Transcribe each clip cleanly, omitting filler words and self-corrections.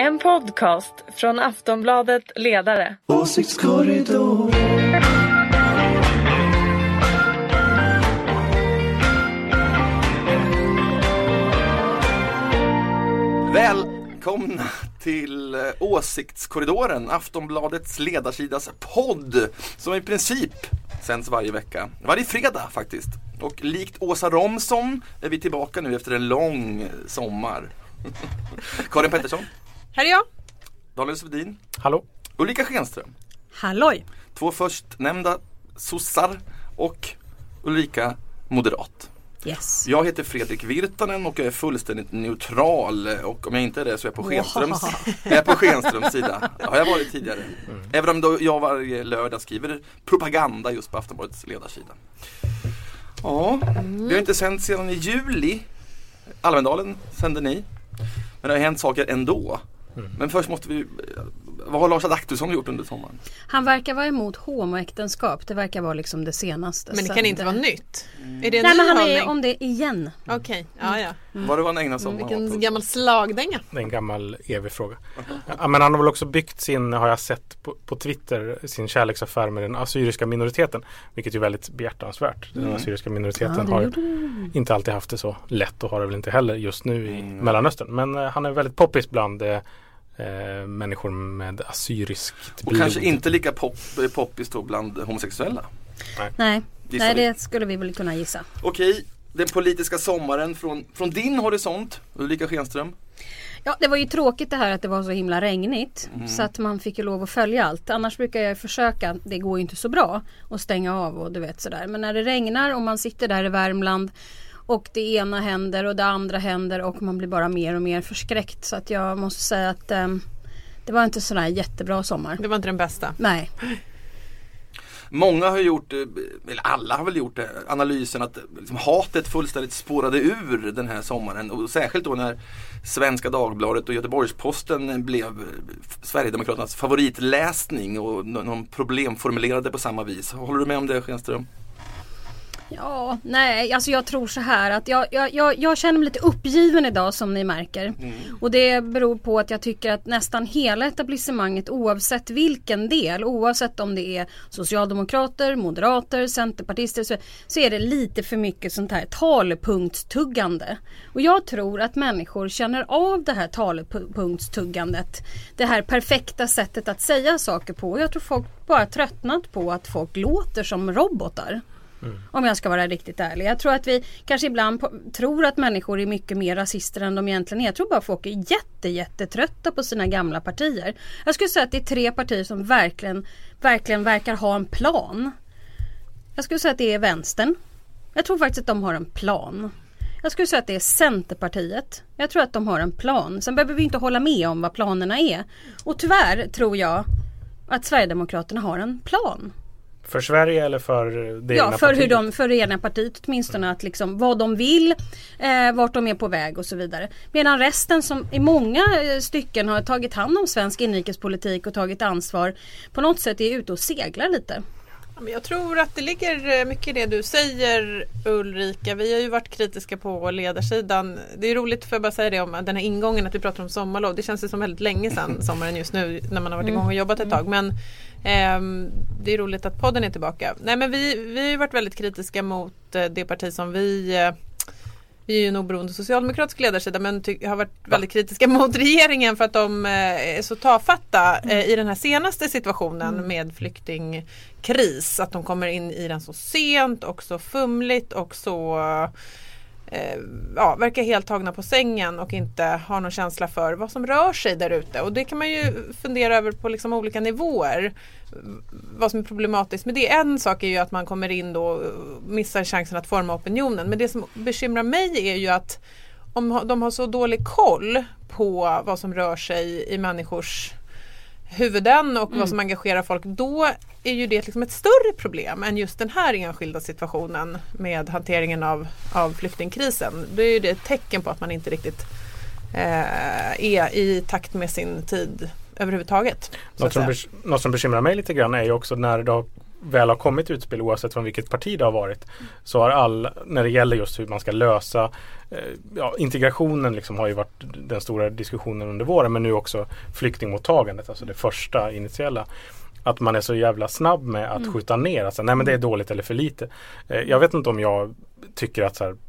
En podcast från Aftonbladet Ledare. Åsiktskorridor. Välkomna till Åsiktskorridoren, Aftonbladets ledarsidas podd, som i princip sänds varje vecka. Varje fredag faktiskt. Och likt Åsa Romson är vi tillbaka nu efter en lång sommar. Karin Pettersson. Här är jag. Daniel Svedin. Hallå. Ulrika Schenström. Halloj. Två förstnämnda sossar och Ulrika moderat. Yes. Jag heter Fredrik Virtanen och jag är fullständigt neutral. Och om jag inte är det så är jag på Schenströms sida. Det har jag varit tidigare. Även om då jag varje lördag skriver propaganda just på Aftonbladets ledarsida. Ja, vi har inte sänt sedan i juli. Almedalen sände ni. Men det har hänt saker ändå. Men först måste vi... Vad har Lars Adaktusson gjort under sommaren? Han verkar vara emot homoäktenskap. Det verkar vara liksom det senaste. Men det kan inte vara nytt. Är det en Nej, ny men han hållning? är om det igen. Okej, ja. Vad det var en ägna sommar? Vilken gammal slagdänga. Det är en gammal evig fråga. Ja, men han har väl också byggt sin, har jag sett på Twitter, sin kärleksaffär med den assyriska minoriteten. Vilket är väldigt behjärtansvärt. Den assyriska minoriteten har inte alltid haft det så lätt och har det väl inte heller just nu i Mellanöstern. Men han är väldigt poppis bland människor med assyriskt blod. Och kanske inte lika poppis då bland homosexuella. Nej, det skulle vi väl kunna gissa. Okej, den politiska sommaren från din horisont, Ulrika Schenström. Ja, det var ju tråkigt det här att det var så himla regnigt. Så att man fick ju lov att följa allt. Annars brukar jag försöka, det går ju inte så bra, att stänga av och du vet sådär. Men när det regnar och man sitter där i Värmland och det ena händer och det andra händer och man blir bara mer och mer förskräckt. Så att jag måste säga att det var inte sådär jättebra sommar. Det var inte den bästa. Nej. Många har gjort, eller alla har väl gjort det, analysen att liksom hatet fullständigt spårade ur den här sommaren. Och särskilt då när Svenska Dagbladet och Göteborgs-Posten blev Sverigedemokraternas favoritläsning och någon problemformulerade på samma vis. Håller du med om det, Schenström? Ja, nej, alltså jag tror så här att jag känner mig lite uppgiven idag som ni märker. Och det beror på att jag tycker att nästan hela etablissemanget, oavsett vilken del, oavsett om det är socialdemokrater, moderater, centerpartister, så är det lite för mycket sånt här talepunktstuggande. Och jag tror att människor känner av det här talepunktstuggandet, det här perfekta sättet att säga saker på. Jag tror folk bara tröttnat på att folk låter som robotar. Om jag ska vara riktigt ärlig. Jag tror att vi kanske ibland tror att människor är mycket mer rasister än de egentligen är. Jag tror bara att folk är jättetrötta på sina gamla partier. Jag skulle säga att det är 3 partier som verkligen verkar ha en plan. Jag skulle säga att det är Vänstern. Jag tror faktiskt att de har en plan. Jag skulle säga att det är Centerpartiet. Jag tror att de har en plan. Sen behöver vi inte hålla med om vad planerna är. Och tyvärr tror jag att Sverigedemokraterna har en plan. För Sverige eller för det egna partiet? För det egna partiet åtminstone, att liksom vad de vill, vart de är på väg och så vidare. Medan resten som i många stycken har tagit hand om svensk inrikespolitik och tagit ansvar på något sätt är ute och seglar lite. Jag tror att det ligger mycket i det du säger, Ulrika. Vi har ju varit kritiska på ledarsidan. Det är roligt, för att bara säga det, om den här ingången att vi pratar om sommarlov. Det känns ju som väldigt länge sedan sommaren just nu, när man har varit igång och jobbat ett tag. Men det är roligt att podden är tillbaka. Nej, men vi har ju varit väldigt kritiska mot det parti som vi är ju en oberoende socialdemokratisk ledarsida, men har varit väldigt kritiska mot regeringen för att de är så tafatta i den här senaste situationen med flyktingkris. Att de kommer in i den så sent och så fumligt och så verkar helt tagna på sängen och inte har någon känsla för vad som rör sig där ute. Och det kan man ju fundera över på liksom olika nivåer. Vad som är problematiskt med det. En sak är ju att man kommer in då och missar chansen att forma opinionen. Men det som bekymrar mig är ju att om de har så dålig koll på vad som rör sig i människors huvuden och vad som engagerar folk, då är ju det liksom ett större problem än just den här enskilda situationen med hanteringen av flyktingkrisen. Då är ju det ett tecken på att man inte riktigt är i takt med sin tid överhuvudtaget. Något som bekymrar mig lite grann är ju också när det har väl har kommit utspel, oavsett från vilket parti det har varit, så har när det gäller just hur man ska lösa integrationen liksom har ju varit den stora diskussionen under våren, men nu också flyktingmottagandet, alltså det första initiella, att man är så jävla snabb med att skjuta ner, alltså, nej men det är dåligt eller för lite. Jag vet inte om jag tycker att så här,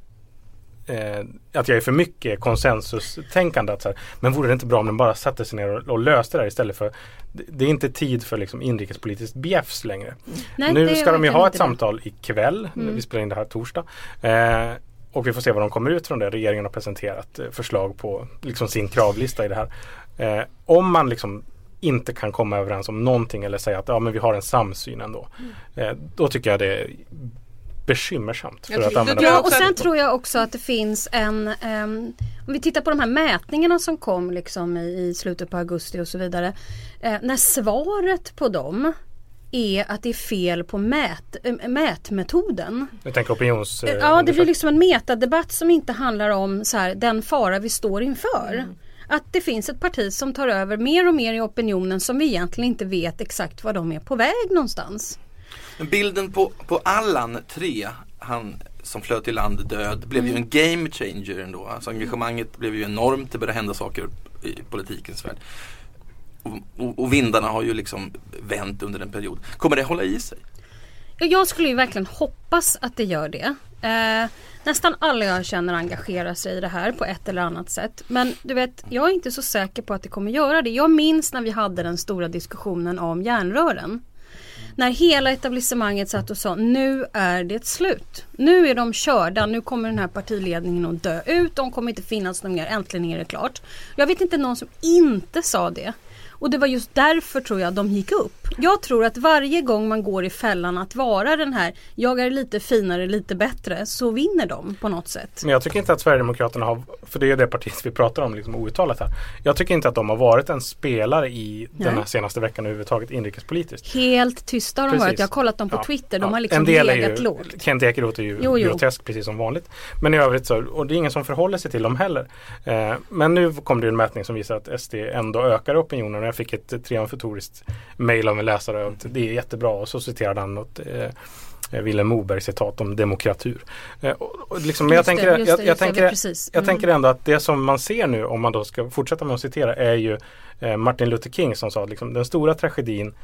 att jag är för mycket konsensustänkande, att så här, men vore det inte bra om den bara satte sig ner och löste det här istället för, det är inte tid för liksom inrikespolitiskt bjäfs längre. Nej, nu ska de ju ha ett samtal ikväll, vi spelar in det här torsdag, och vi får se vad de kommer ut från det. Regeringen har presenterat förslag på liksom sin kravlista i det här. Om man liksom inte kan komma överens om någonting eller säga att men vi har en samsyn ändå, då tycker jag det är bekymmersamt. Och sen tror jag också att det finns om vi tittar på de här mätningarna som kom liksom i slutet på augusti och så vidare, när svaret på dem är att det är fel på mätmetoden. Jag tänker opinions... Ja, det blir liksom en metadebatt som inte handlar om så här, den fara vi står inför. Att det finns ett parti som tar över mer och mer i opinionen som vi egentligen inte vet exakt var de är på väg någonstans. Bilden på Allan 3, han som flöt i land död, blev ju en game changer ändå. Alltså engagemanget blev ju enormt, det började hända saker i politikens värld. Och vindarna har ju liksom vänt under en period. Kommer det hålla i sig? Jag skulle ju verkligen hoppas att det gör det. Nästan alla jag känner engagerar sig i det här på ett eller annat sätt. Men du vet, jag är inte så säker på att det kommer göra det. Jag minns när vi hade den stora diskussionen om järnrören. När hela etablissemanget satt och sa, nu är det slut. Nu är de körda, nu kommer den här partiledningen att dö ut. De kommer inte finnas någon mer, äntligen är det klart. Jag vet inte någon som inte sa det. Och det var just därför tror jag de gick upp. Jag tror att varje gång man går i fällan att vara den här, jag är lite finare, lite bättre, så vinner de på något sätt. Men jag tycker inte att Sverigedemokraterna har, för det är det partiet vi pratar om liksom outtalat här. Jag tycker inte att de har varit en spelare i den här senaste veckan överhuvudtaget inrikespolitiskt. Helt tysta har de varit. Jag har kollat dem på Twitter. De har liksom en del legat lågt. Kent Ekeroth är ju grotesk precis som vanligt. Men i övrigt så, och det är ingen som förhåller sig till dem heller. Men nu kom det en mätning som visar att SD ändå ökar opinionen. Jag fick ett triumfatoriskt mejl av en läsare och det är jättebra, och så citerade han något Willem Moberg citat om demokratur. Liksom, jag tänker ändå att det som man ser nu, om man då ska fortsätta med att citera, är ju Martin Luther King som sa liksom, den stora tragedin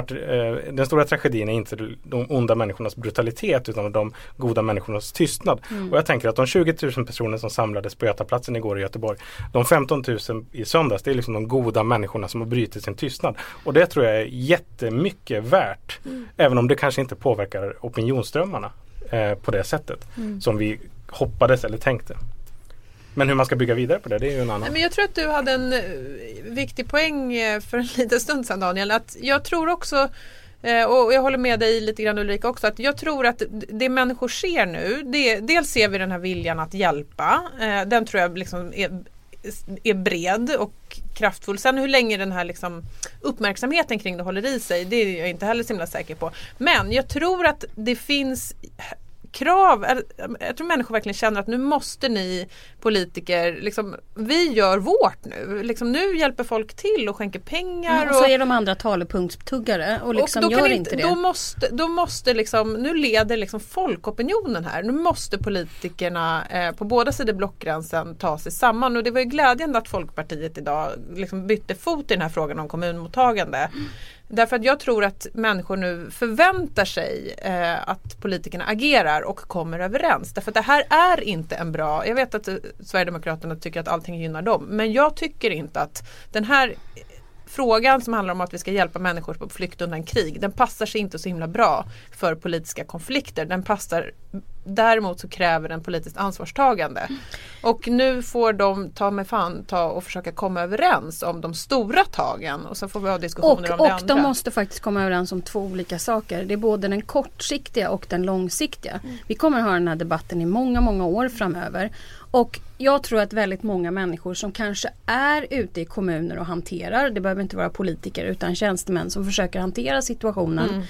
är inte de onda människornas brutalitet utan de goda människornas tystnad. Och jag tänker att de 20 000 personer som samlades på Götaplatsen igår i Göteborg, de 15 000 i söndags, det är liksom de goda människorna som har brutit sin tystnad. Och det tror jag är jättemycket värt, även om det kanske inte påverkar opinionsströmmarna på det sättet som vi hoppades eller tänkte. Men hur man ska bygga vidare på det är ju en annan. Men jag tror att du hade en viktig poäng för en liten stund sedan, Daniel. Att jag tror också, och jag håller med dig lite grann Ulrika också, att jag tror att det människor ser nu, dels ser vi den här viljan att hjälpa. Den tror jag liksom är bred och kraftfull. Sen hur länge den här liksom uppmärksamheten kring det håller i sig, det är jag inte heller så himla säker på. Men jag tror att det finns krav, jag tror människor verkligen känner att nu måste ni politiker, liksom, vi gör vårt nu. Liksom, nu hjälper folk till och skänker pengar. Och så är de andra talepunktstuggare och liksom och gör inte det. Då måste liksom, nu leder liksom folkopinionen här. Nu måste politikerna på båda sidor blockgränsen ta sig samman. Och det var ju glädjande att Folkpartiet idag liksom bytte fot i den här frågan om kommunmottagande. Därför att jag tror att människor nu förväntar sig att politikerna agerar och kommer överens. Därför att det här är inte en bra... Jag vet att Sverigedemokraterna tycker att allting gynnar dem. Men jag tycker inte att den här frågan som handlar om att vi ska hjälpa människor på flykt undan krig, den passar sig inte så himla bra för politiska konflikter. Den passar... Däremot så kräver den politiskt ansvarstagande. Och nu får de ta och försöka komma överens om de stora tagen. Och så får vi ha diskussioner om det andra. Och de måste faktiskt komma överens om två olika saker. Det är både den kortsiktiga och den långsiktiga. Vi kommer ha den här debatten i många, många år framöver. Och jag tror att väldigt många människor som kanske är ute i kommuner och hanterar, det behöver inte vara politiker utan tjänstemän som försöker hantera situationen.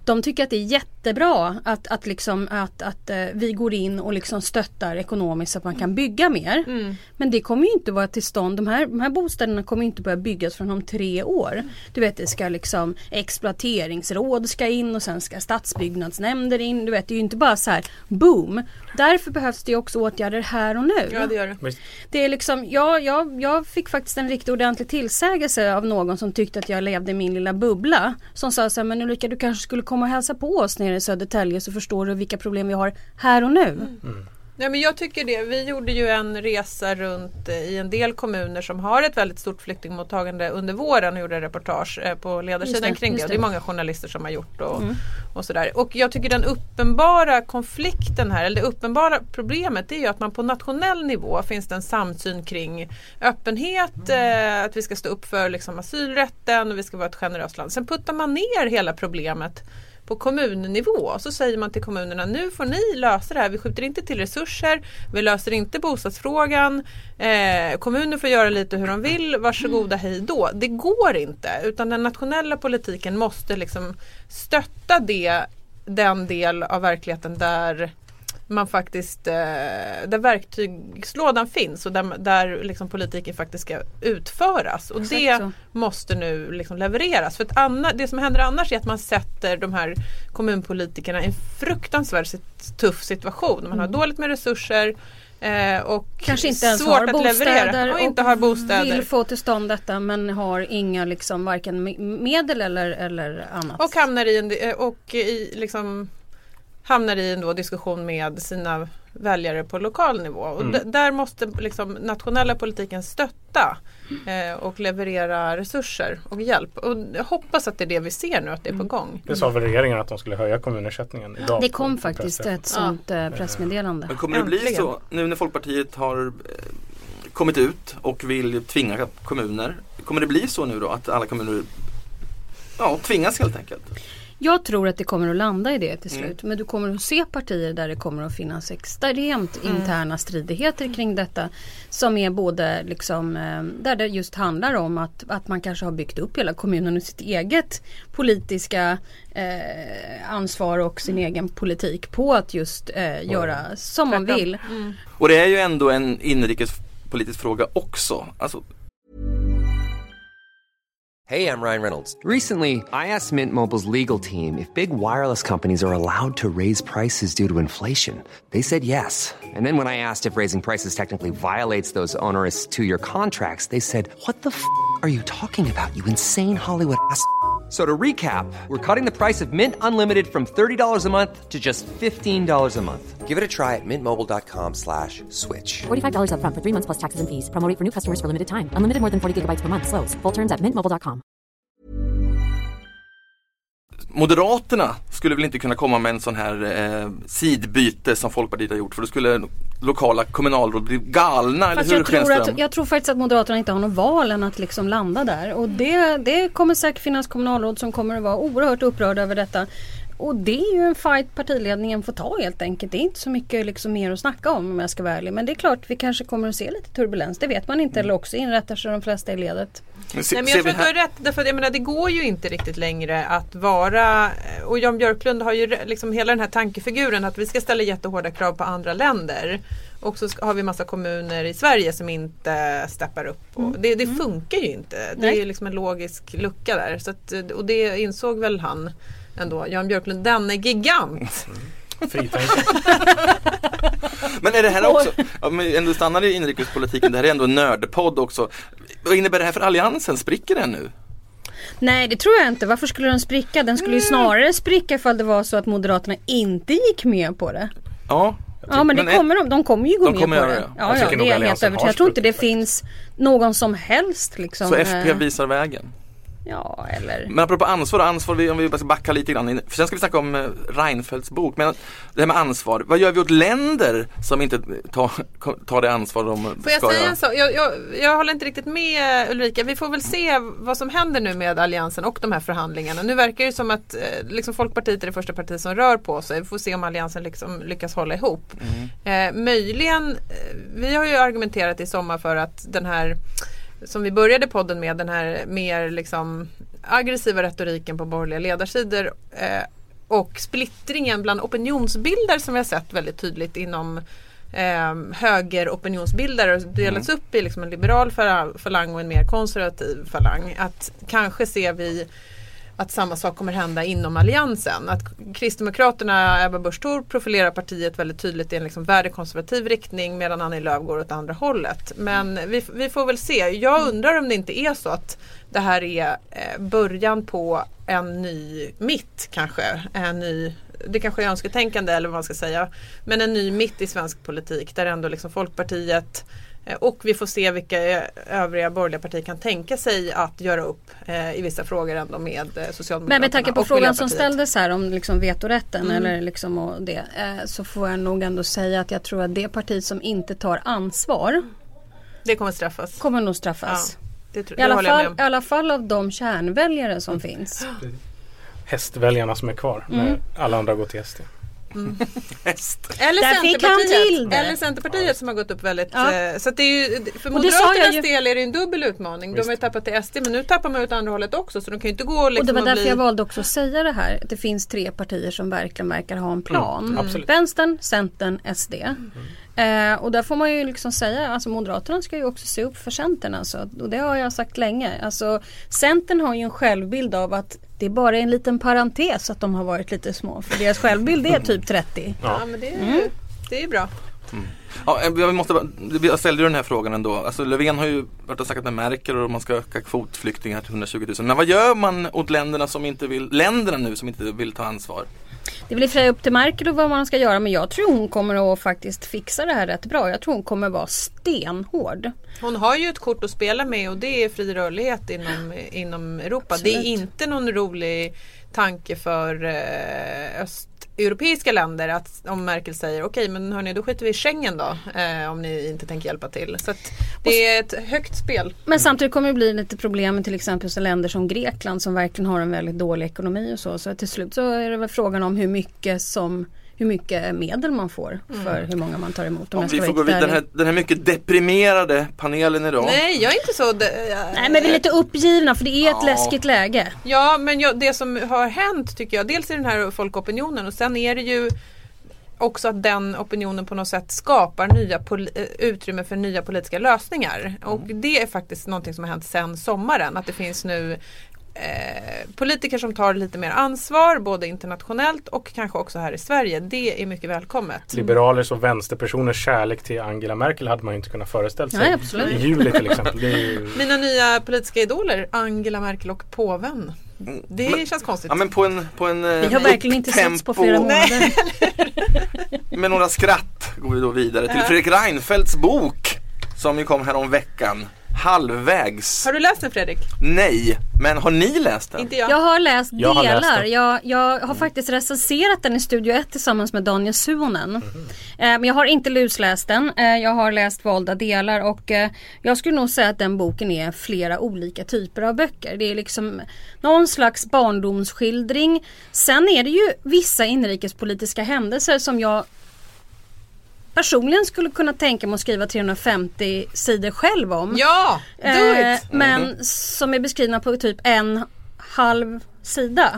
De tycker att det är jättebra att vi går in och liksom stöttar ekonomiskt så att man kan bygga mer. Men det kommer ju inte vara till stånd. De här bostäderna kommer ju inte börja byggas från om 3 år. Du vet, det ska liksom exploateringsråd ska in och sen ska stadsbyggnadsnämnder in. Du vet, det är ju inte bara så här boom. Därför behövs det också åtgärder här och nu. Ja, det gör det. Det är liksom, jag fick faktiskt en riktigt ordentlig tillsägelse av någon som tyckte att jag levde i min lilla bubbla. Som sa så här, men Ulrika, du kanske skulle komma och hälsa på oss nere i Södertälje så förstår du vilka problem vi har här och nu. Ja, men jag tycker det. Vi gjorde ju en resa runt i en del kommuner som har ett väldigt stort flyktingmottagande under våren och gjorde reportage på ledarsidan kring det. Det är många journalister som har gjort och sådär. Och jag tycker den uppenbara konflikten här, eller det uppenbara problemet är ju att man på nationell nivå finns det en samsyn kring öppenhet, att vi ska stå upp för liksom asylrätten och vi ska vara ett generöst land. Sen puttar man ner hela problemet på kommunnivå. Så säger man till kommunerna, nu får ni lösa det här. Vi skjuter inte till resurser. Vi löser inte bostadsfrågan. Kommuner får göra lite hur de vill. Varsågoda, hej då. Det går inte. Utan den nationella politiken måste liksom stötta den del av verkligheten där man faktiskt, där verktygslådan finns och där liksom politiken faktiskt ska utföras. Och det måste nu liksom levereras. För att det som händer annars är att man sätter de här kommunpolitikerna i en fruktansvärt tuff situation. Man har dåligt med resurser och kanske inte ens svårt har att bostäder leverera och inte har bostäder. Vill få till stånd detta men har inga liksom varken medel eller annat. Och hamnar i en diskussion med sina väljare på lokal nivå. Och där måste liksom nationella politiken stötta och leverera resurser och hjälp. Och jag hoppas att det är det vi ser nu, att det är på gång. Det sa väl regeringen att de skulle höja kommunersättningen idag. Det kom faktiskt ett sånt pressmeddelande. Men kommer det bli så, nu när Folkpartiet har kommit ut och vill tvinga kommuner, kommer det bli så nu då att alla kommuner tvingas helt enkelt? Jag tror att det kommer att landa i det till slut. Men du kommer att se partier där det kommer att finnas extremt interna stridigheter kring detta. Som är både liksom, där det just handlar om att man kanske har byggt upp hela kommunen och sitt eget politiska ansvar och sin egen politik på att just göra som man vill. Och det är ju ändå en inrikespolitisk fråga också. Alltså, Hey, I'm Ryan Reynolds. Recently, I asked Mint Mobile's legal team if big wireless companies are allowed to raise prices due to inflation. They said yes. And then when I asked if raising prices technically violates those onerous 2-year contracts, they said, "What the f*** are you talking about, you insane Hollywood ass?" So to recap, we're cutting the price of Mint Unlimited from $30 a month to just $15 a month. Give it a try at mintmobile.com/switch. $45 up front for 3 months plus taxes and fees. Promo rate for new customers for limited time. Unlimited more than 40 gigabytes per month. Slows full terms at mintmobile.com. Moderaterna skulle väl inte kunna komma med en sån här sidbyte som Folkpartiet har gjort, för då skulle lokala kommunalråd bli galna. Fast eller hur, jag tror faktiskt att Moderaterna inte har någon val än att liksom landa där. Och det kommer säkert finnas kommunalråd som kommer att vara oerhört upprörda över detta. Och det är ju en fight partiledningen får ta helt enkelt. Det är inte så mycket liksom mer att snacka om jag ska vara ärlig. Men det är klart vi kanske kommer att se lite turbulens. Det vet man inte, eller också inrättar sig de flesta i ledet. Nej, men jag tror att du har rätt, därför att jag menar, det går ju inte riktigt längre att vara, och Jan Björklund har ju liksom hela den här tankefiguren att vi ska ställa jättehårda krav på andra länder. Och så har vi massa kommuner i Sverige som inte steppar upp. Och det funkar ju inte. Det är ju liksom en logisk lucka där. Så att, och det insåg väl han ändå. Jan Björklund, den är gigant. Men är det här också, om vi ändå stannar i inrikespolitiken, det här är ändå en nördpodd också. Vad innebär det här för alliansen? Spricker den nu? Nej, det tror jag inte. Varför skulle den spricka? Den skulle ju snarare spricka ifall det var så att Moderaterna inte gick med på det. Ja. Ja, men de kommer ju gå med på det. Ja, det är jag helt övertygad. Jag tror inte det finns någon som helst liksom. Så FP visar vägen? Ja, eller... Men apropå ansvar, om vi bara ska backa lite grann. För sen ska vi snacka om Reinfeldts bok. Men det här med ansvar, vad gör vi åt länder som inte tar det ansvar de ska göra? Får jag säga så? Jag håller inte riktigt med Ulrika. Vi får väl se vad som händer nu med alliansen och de här förhandlingarna. Nu verkar det som att liksom Folkpartiet är det första partiet som rör på sig. Vi får se om alliansen liksom lyckas hålla ihop. Möjligen, vi har ju argumenterat i sommar för att den här, som vi började podden med, den här mer liksom aggressiva retoriken på borgerliga ledarsidor och splittringen bland opinionsbildare som vi har sett väldigt tydligt inom högeropinionsbildare och delats upp i liksom en liberal falang och en mer konservativ falang. Att kanske ser vi att samma sak kommer hända inom alliansen. Att Kristdemokraterna, Ebba Busch Thor, profilerar partiet väldigt tydligt i en liksom värdekonservativ riktning medan Annie Lööf går åt andra hållet. Men vi får väl se. Jag undrar om det inte är så att det här är början på en ny mitt kanske. Det kanske är önsketänkande eller vad man ska säga. Men en ny mitt i svensk politik där ändå liksom Folkpartiet och vi får se vilka övriga borgerliga partier kan tänka sig att göra upp i vissa frågor ändå med Socialdemokraterna. Men med tanke på frågan som ställdes här om liksom vetorätten eller liksom och det, så får jag nog ändå säga att jag tror att det parti som inte tar ansvar, det kommer straffas. Kommer nog straffas. Ja, det I alla fall av de kärnväljare som finns. Hästväljarna som är kvar när alla andra går till SD. Eller Centerpartiet som har gått upp väldigt så att det är ju, för Moderaternas del är det en dubbel utmaning. De har ju tappat till SD men nu tappar man ut andra hållet också så de kan ju inte gå liksom. Och det var därför jag valde också att säga det här, att det finns 3 partier som verkligen verkar ha en plan. Vänstern, Centern, SD. Och där får man ju liksom säga, alltså Moderaterna ska ju också se upp för Centern alltså, och det har jag sagt länge. Alltså Centern har ju en självbild av att det är bara en liten parentes att de har varit lite små, för deras självbild är typ 30. Ja men det är bra. Ja, jag ställde ju den här frågan ändå. Alltså Löfven har ju varit och sagt med Merkel och man ska öka kvotflyktingar till 120 000. Men vad gör man åt länderna som inte vill ta ansvar? Det blir fri upp till Merkel och vad man ska göra, men jag tror hon kommer att faktiskt fixa det här rätt bra. Jag tror hon kommer vara stenhård. Hon har ju ett kort att spela med och det är fri rörlighet inom Europa. Absolut. Det är inte någon rolig tanke för östeuropeiska länder att om Merkel säger okej, men hörni, då skiter vi i Schengen då om ni inte tänker hjälpa till. Så att det är ett högt spel. Men samtidigt kommer det bli lite problem med till exempel så länder som Grekland som verkligen har en väldigt dålig ekonomi och så till slut så är det väl frågan om hur mycket medel man får för hur många man tar emot. Om vi får gå vidare, den här mycket deprimerade panelen idag. Nej, jag är inte så... Nej, men vi är lite uppgivna för det är ett läskigt läge. Ja, men det som har hänt tycker jag, dels är den här folkopinionen och sen är det ju också att den opinionen på något sätt skapar utrymme för nya politiska lösningar. Och det är faktiskt någonting som har hänt sedan sommaren. Att det finns nu politiker som tar lite mer ansvar både internationellt och kanske också här i Sverige. Det är mycket välkommet. Liberalers och vänsterpersoners kärlek till Angela Merkel hade man ju inte kunnat föreställa sig. Nej, absolut. I juli till exempel. Det är ju... Mina nya politiska idoler, Angela Merkel och påven. Det känns konstigt. Ja, men på en vi har verkligen inte setts på flera månader. Med några skratt går vi då vidare till Fredrik Reinfeldts bok som ju kom här om veckan. Halvvägs. Har du läst den, Fredrik? Nej, men har ni läst den? Inte jag. Jag har läst delar. Jag har faktiskt recenserat den i Studio 1 tillsammans med Daniel Suhonen. Men jag har inte lusläst den. Jag har läst valda delar och jag skulle nog säga att den boken är flera olika typer av böcker. Det är liksom någon slags barndomsskildring. Sen är det ju vissa inrikespolitiska händelser som jag personligen skulle kunna tänka mig att skriva 350 sidor själv om. Ja, do it! Men som är beskrivna på typ 1,5 sida.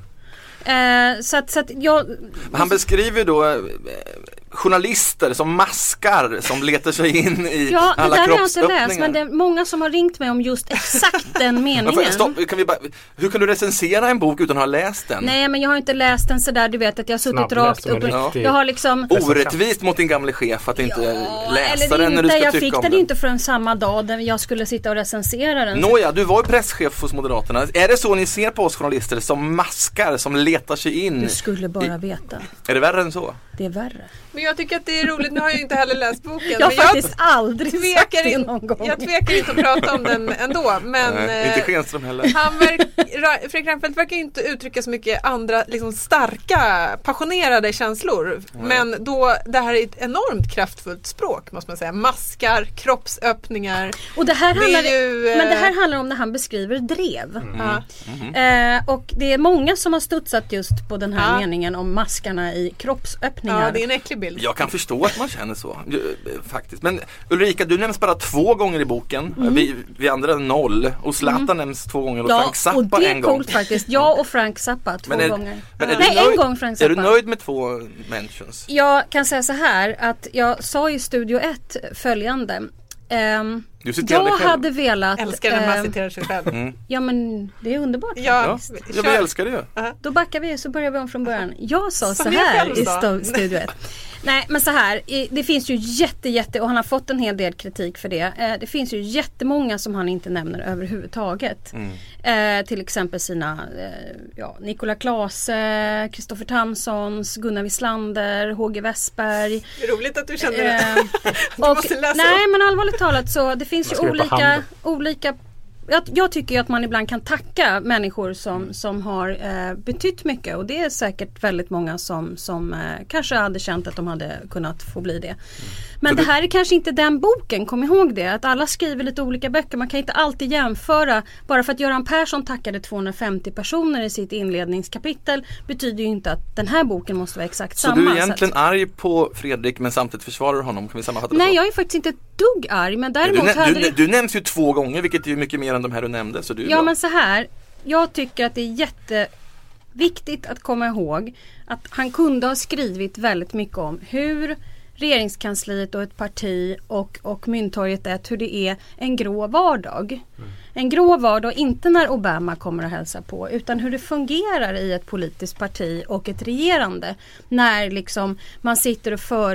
Så att jag... Han beskriver då journalister som maskar som letar sig in i alla kroppsöppningar. Ja, det där har jag inte läst, men det är många som har ringt mig om just exakt den meningen. Hur kan du recensera en bok utan att ha läst den? Nej, men jag har inte läst den sådär, du vet att jag har suttit rakt upp. Jag har liksom... Orättvist mot din gamla chef att inte läsa den när du ska tycka om den. Jag fick den inte förrän samma dag där jag skulle sitta och recensera den. Nåja, du var ju presschef hos Moderaterna. Är det så ni ser på oss journalister som maskar, som letar sig in? Du skulle bara veta. Är det värre än så? Det är värre. Men jag tycker att det är roligt. Nu har jag inte heller läst boken. Jag har faktiskt aldrig sagt det någon gång. Jag tvekar inte att prata om den ändå. Men, inte Schenström heller. Fredrik Reinfeldt verkar inte uttrycka så mycket andra liksom starka, passionerade känslor. Men då, det här är ett enormt kraftfullt språk måste man säga. Maskar, kroppsöppningar. Och det här men det här handlar om när han beskriver drev. Och det är många som har studsat just på den här meningen om maskarna i kroppsöppningar. förväntningar. Ja, det är en äcklig bild. Jag kan förstå att man känner så, faktiskt. Men Ulrika, du nämns bara 2 gånger i boken. Vi andra 0. Och Zlatan nämns 2 gånger och Frank Zappa en gång. Ja, och det är coolt faktiskt. Jag och Frank Zappa 2 gånger. Men en gång Frank Zappa. Är du nöjd med 2 mentions? Jag kan säga så här att jag sa i Studio 1 följande. Jag hade velat... Älskar när man citerar sig själv. Ja, men det är underbart. Ja, jag älskar det ju. Då backar vi så börjar vi om från början. Jag sa så här i Studio 1. Nej, men så här. Det finns ju jätte och han har fått en hel del kritik för det. Det finns ju jättemånga som han inte nämner överhuvudtaget. Till exempel sina Nikola Klase, Kristoffer Tamsons, Gunnar Wislander, H.G. Westberg. Det är roligt att du kände det. Nej, men allvarligt talat så det finns ju olika jag tycker ju att man ibland kan tacka människor som har betytt mycket, och det är säkert väldigt många som kanske hade känt att de hade kunnat få bli det. Men det här är kanske inte den boken, kom ihåg det, att alla skriver lite olika böcker, man kan inte alltid jämföra. Bara för att Göran Persson tackade 250 personer i sitt inledningskapitel betyder ju inte att den här boken måste vara exakt samma. Så du är egentligen arg på Fredrik men samtidigt försvarar honom, kan vi sammanfatta det? Nej, jag är faktiskt inte ett dugg arg, men däremot du nämns ju 2 gånger, vilket är ju mycket mer än de här du nämnde. Så du men så här, jag tycker att det är jätteviktigt att komma ihåg att han kunde ha skrivit väldigt mycket om hur regeringskansliet och ett parti och Mynttorget 1, hur det är en grå vardag. En grå vardag, inte när Obama kommer att hälsa på, utan hur det fungerar i ett politiskt parti och ett regerande. När liksom man sitter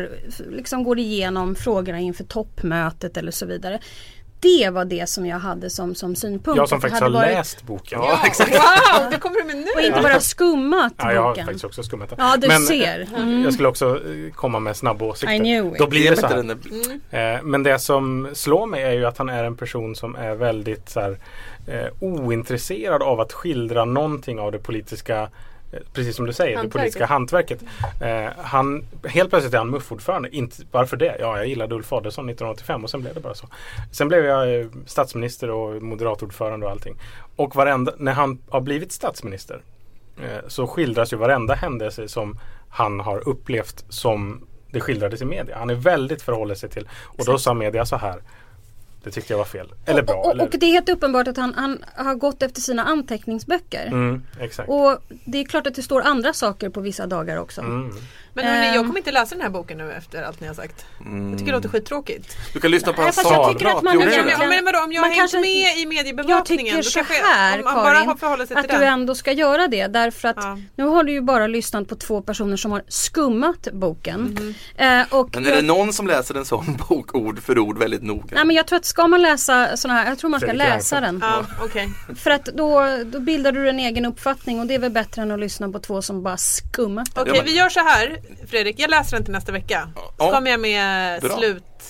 och går igenom frågorna inför toppmötet eller så vidare. Det var det som jag hade som synpunkt. Jag som faktiskt har läst boken. Ja, exakt. Wow, det kommer du med nu. Och inte bara skummat boken. Jag har faktiskt också skummat den. Ja, du ser. Jag skulle också komma med snabba åsikter. I knew it. Då blir det så här. Men det som slår mig är ju att han är en person som är väldigt så här, ointresserad av att skildra någonting av det politiska, precis som du säger, det politiska hantverket. Han, helt plötsligt är han MUF-ordförande. Inte varför det? Ja, jag gillade Ulf Adelsohn 1985 och sen blev det bara så. Sen blev jag statsminister och moderatordförande och allting. Och när han har blivit statsminister så skildras ju varenda händelse som han har upplevt som det skildrades i media. Han är väldigt förhållet sig till. Och då sa media så här: det tyckte jag var fel. Eller bra. Och det är helt uppenbart att han har gått efter sina anteckningsböcker. Exakt. Och det är klart att det står andra saker på vissa dagar också. Men hörni, jag kommer inte läsa den här boken nu efter allt ni har sagt. Jag tycker det låter skittråkigt. Du kan lyssna på hans salprat. Men vadå, om jag har hängt med i mediebevakningen, jag tycker så här, Karin, att du ändå ska göra det. Därför att nu har du ju bara lyssnat på 2 personer som har skummat boken. Men är det någon som läser en sån bok ord för ord väldigt noga? Nej, men jag tror att ska man läsa såna här, jag tror man ska läsa den. För att då bildar du en egen uppfattning, och det är väl bättre än att lyssna på 2 som bara skummat. Okej, vi gör så här, Fredrik, jag läser den till nästa vecka. Så kommer jag med lite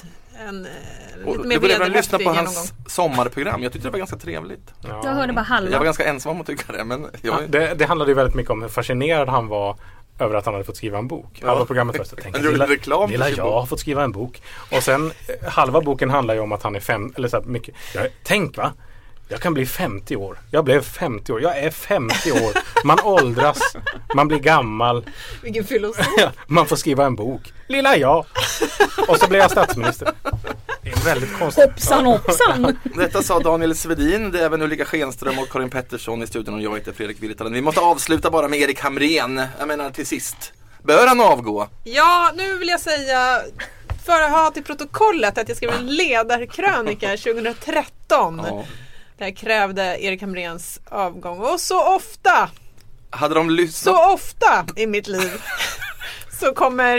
mer du lyssna på hans sommarprogram. Jag tyckte det var ganska trevligt. Jag hörde bara halva. Jag var ganska ensam om att tycka det, men det handlade ju väldigt mycket om hur fascinerad han var över att han hade fått skriva en bok. Halva programmet först. Jag tänkte, lilla jag har fått skriva en bok. Och sen halva boken handlar ju om att han är 5 eller så här mycket. Tänk va? Jag kan bli 50 år. Jag blev 50 år. Jag är 50 år. Man åldras. Man blir gammal. Vilken filosof. Man får skriva en bok. Lilla jag. Och så blir jag statsminister. Det är väldigt konstigt. Hoppsan. Detta sa Daniel Svedin. Det är även Ulrika Schenström och Karin Pettersson i studion, och jag heter Fredrik Virtanen. Vi måste avsluta bara med Erik Hamrén. Jag menar till sist. Bör han avgå? Ja, nu vill jag säga, för att ha till protokollet, att jag skrev en ledarkrönika 2013. Där krävde Erik Hamréns avgång. Och så ofta hade de lyssnat? Så ofta i mitt liv så kommer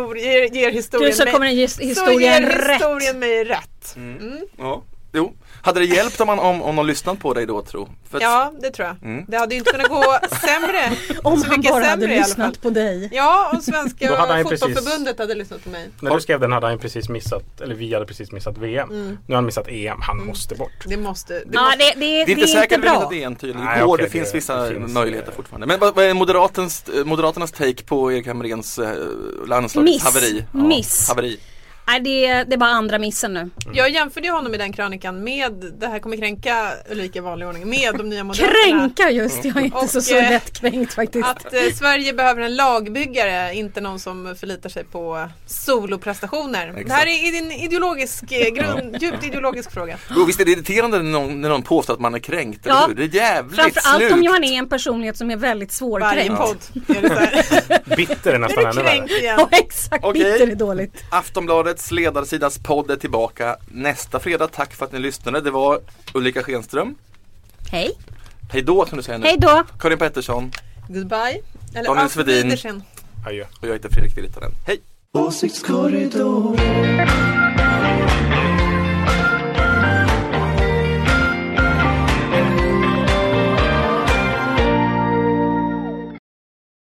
historien mig rätt. Ja, jo. Hade det hjälpt om de lyssnat på dig då, tro? Ja, det tror jag. Det hade ju inte kunnat gå sämre. Om han bara hade lyssnat på dig. Ja, och Svenska fotbollförbundet hade lyssnat på mig. När du skrev den hade han precis missat, eller vi hade precis missat VM. Nu har han missat EM, han måste bort. Det är inte säkert att det är en tydlig. Det finns vissa möjligheter fortfarande. Men vad är Moderaternas take på Erik Hamréns landslagshaveri? Miss. Haveri. Nej, det är bara andra missen nu. Jag jämförde ju honom i den krönikan med, det här kommer kränka Ulrika i vanlig ordning, med de nya modellerna. Kränka just, jag är inte så lättkränkt faktiskt. Att Sverige behöver en lagbyggare, inte någon som förlitar sig på soloprestationer. Exakt. Det här är en ideologisk djupt ideologisk fråga. Och visst är det irriterande när någon påstår att man är kränkt, eller hur? Det är jävligt framförallt om man är en personlighet som är väldigt svårkränkt. Varje podd är det så här. Bitter är nästan ännu värre. Ja, exakt. Okej. Bitter är dåligt. Aftonbladets ledarsidas podd är tillbaka nästa fredag. Tack för att ni lyssnade. Det var Ulrika Schenström. Hej. Hej då, som du säger nu. Hej då. Karin Pettersson. Goodbye. Eller Daniel Svedin. Wiedersehen. Adjö. Och jag heter Fredrik Virtanen. Hej. Åsiktskorridor.